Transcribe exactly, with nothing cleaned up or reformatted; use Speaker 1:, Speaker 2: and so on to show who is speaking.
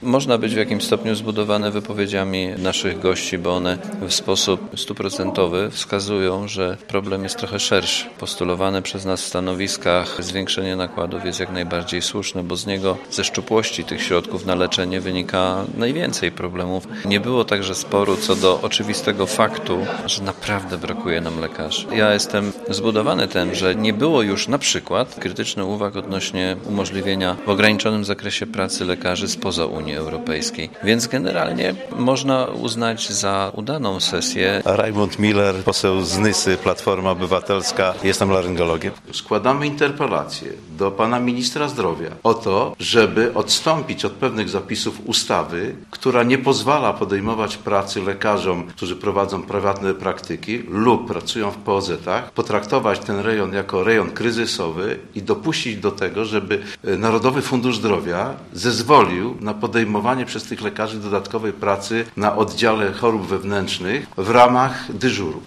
Speaker 1: Można być w jakimś stopniu zbudowane wypowiedziami naszych gości, bo one w sposób stuprocentowy wskazują, że problem jest trochę szerszy. Postulowane przez nas w stanowiskach zwiększenie nakładów jest jak najbardziej słuszne, bo z niego, ze szczupłości tych środków na leczenie wynika najwięcej problemów. Nie było także sporu co do oczywistego faktu, że naprawdę brakuje nam lekarzy. Ja jestem zbudowany tym, że nie było już na przykład krytycznych uwag odnośnie umożliwienia w ograniczonym zakresie pracy lekarzy spoza Unii Europejskiej. Więc generalnie można uznać za udaną sesję.
Speaker 2: Rajmund Miller, poseł z Nysy, Platforma Obywatelska. Jestem laryngologiem.
Speaker 3: Składamy interpelację do pana ministra zdrowia o to, żeby odstąpić od pewnych zapisów ustawy, która nie pozwala podejmować pracy lekarzom, którzy prowadzą prywatne praktyki lub pracują w P O Z-ach, potraktować ten rejon jako rejon kryzysowy i dopuścić do tego, żeby Narodowy Fundusz Zdrowia zezwolił na podejmowanie przez tych lekarzy dodatkowej pracy na oddziale chorób wewnętrznych w ramach dyżuru.